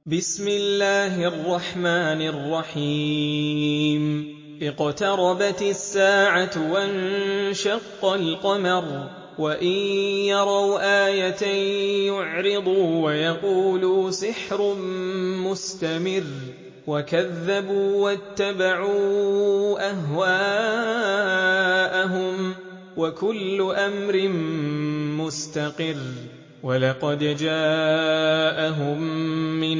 بسم الله الرحمن الرحيم اقتربت الساعة وانشق القمر وإن يروا آية يعرضوا ويقولوا سحر مستمر وكذبوا واتبعوا أهواءهم وكل أمر مستقر ولقد جاءهم من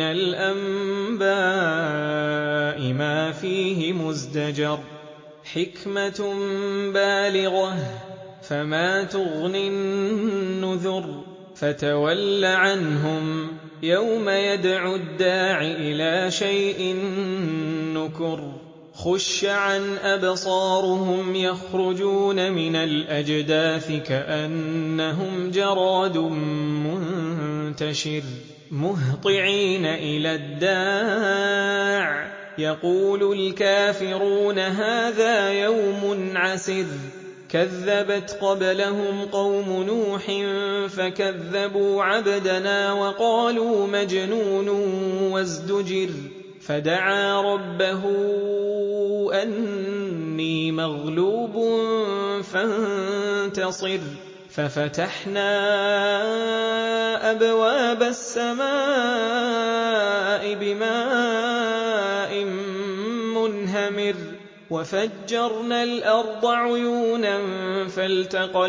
الأنباء ما فيه مزدجر حكمة بالغة فما تغني النذر فتول عنهم يوم يدعو الداع إلى شيء نكر خش عن أبصارهم يخرجون من الأجداث كأنهم جراد منتشر مهطعين إلى الداع يقول الكافرون هذا يوم عسر كذبت قبلهم قوم نوح فكذبوا عبدنا وقالوا مجنون وازدجر فدعا ربه أني مغلوب فانتصر ففتحنا أبواب السماء بماء منهمر وفجرنا الأرض عيونا فالتقى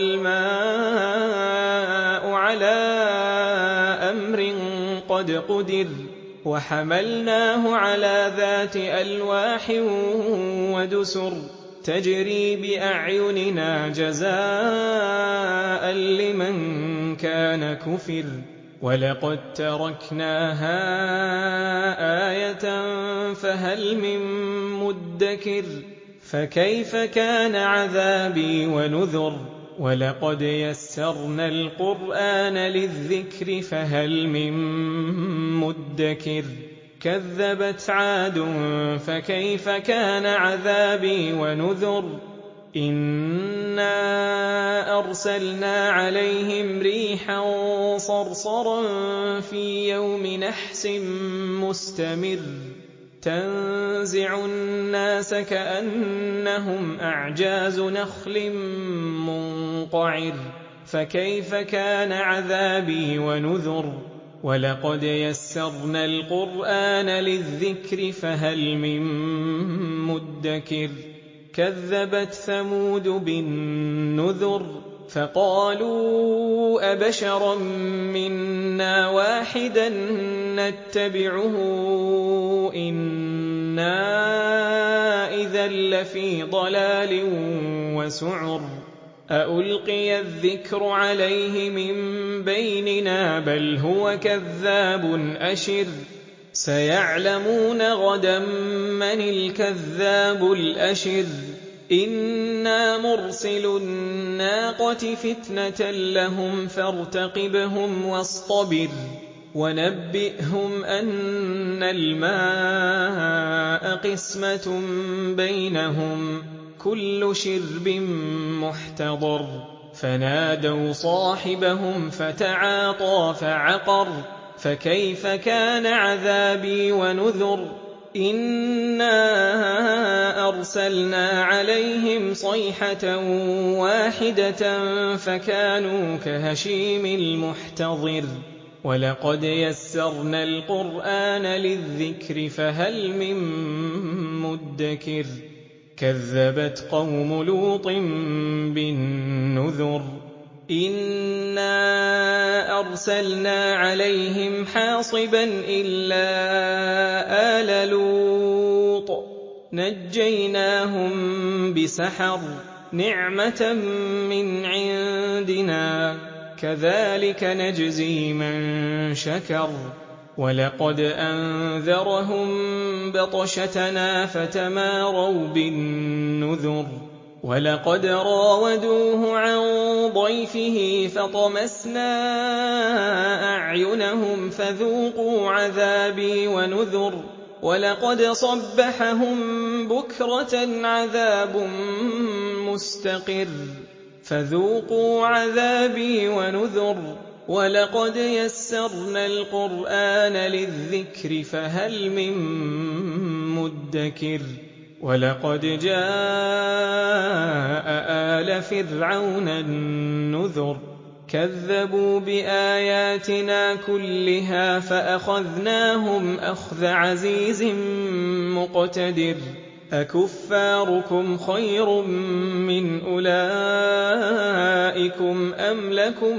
الماء على أمر قد قدر وحملناه على ذات ألواح ودسر تجري بأعيننا جزاء لمن كان كفر ولقد تركناها آية فهل من مدكر فكيف كان عذابي ونذر ولقد يسرنا القرآن للذكر فهل من مدكر كذبت عاد فكيف كان عذابي ونذر إنا أرسلنا عليهم ريحا صرصرا في يوم نحس مستمر تنزع الناس كأنهم أعجاز نخل منقعر فكيف كان عذابي ونذر ولقد يسرنا القرآن للذكر فهل من مدكر كذبت ثمود بالنذر فقالوا أبشرا منا واحدا نتبعه إنا إذا لفي ضلال وسعر أألقي الذكر عليه من بيننا بل هو كذاب أشر سيعلمون غدا من الكذاب الأشر إنا مرسل الناقة فتنة لهم فارتقبهم واصطبر ونبئهم أن الماء قسمة بينهم كل شرب محتضر فنادوا صاحبهم فتعاطى فعقر فكيف كان عذابي ونذر إنا أرسلنا عليهم صيحة واحدة فكانوا كهشيم المحتضر ولقد يسرنا القرآن للذكر فهل من مدكر كذبت قوم لوط بالنذر إنا أرسلنا عليهم حاصبا إلا آل لوط نجيناهم بسحر نعمة من عندنا كذلك نجزي من شكر ولقد أنذرهم بطشتنا فتماروا بالنذر ولقد راودوه عن ضيفه فطمسنا أعينهم فذوقوا عذابي ونذر ولقد صبحهم بكرة عذاب مستقر فذوقوا عذابي ونذر وَلَقَدْ يَسَّرْنَا الْقُرْآنَ لِلذِّكْرِ فَهَلْ مِن مُّدَّكِرٍ وَلَقَدْ جَاءَ آلَ فِرْعَوْنَ النُّذُرُ كَذَّبُوا بِآيَاتِنَا كُلِّهَا فَأَخَذْنَاهُمْ أَخْذَ عَزِيزٍ مُّقْتَدِرٍ أَكُفَّارُكُمْ خَيْرٌ مِّنْ أُولَٰئِكُمْ أَمْ لَكُم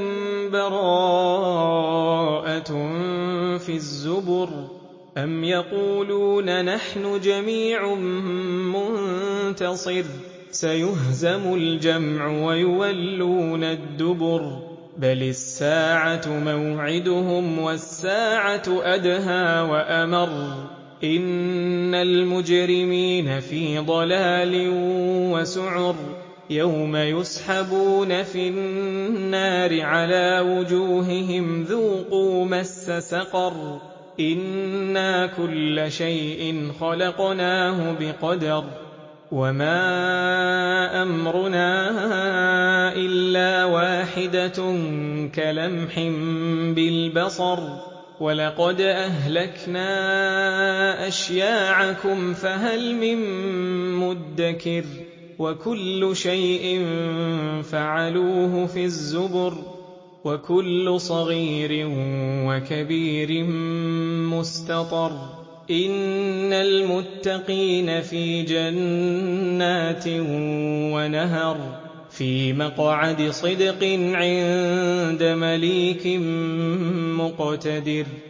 بَرَاءَةٌ فِي الزُّبُرِ أَمْ يَقُولُونَ نَحْنُ جَمِيعٌ مُّنتَصِرٌ سَيُهْزَمُ الْجَمْعُ وَيُوَلُّونَ الدُّبُرَ بَلِ السَّاعَةُ مَوْعِدُهُمْ وَالسَّاعَةُ أَدْهَىٰ وَأَمَرُّ إِنَّ الْمُجْرِمِينَ فِي ضَلَالٍ وَسُعُرٍ يَوْمَ يُسْحَبُونَ فِي النَّارِ عَلَىٰ وُجُوهِهِمْ ذُوقُوا مَسَّ سَقَرَ إِنَّا كُلَّ شَيْءٍ خَلَقْنَاهُ بِقَدَرٍ وَمَا أَمْرُنَا إِلَّا وَاحِدَةٌ كَلَمْحٍ بِالْبَصَرِ وَلَقَدْ أَهْلَكْنَا أَشْيَاعَكُمْ فَهَلْ مِن مُّدَّكِرٍ وَكُلُّ شَيْءٍ فَعَلُوهُ فِي الزُّبُرِ وَكُلُّ صَغِيرٍ وَكَبِيرٍ مُّسْتَطَرٍ إِنَّ الْمُتَّقِينَ فِي جَنَّاتٍ وَنَهَرٍ فِي مَقْعَدِ صِدْقٍ عِندَ مَلِيكٍ مُّقْتَدِرٍ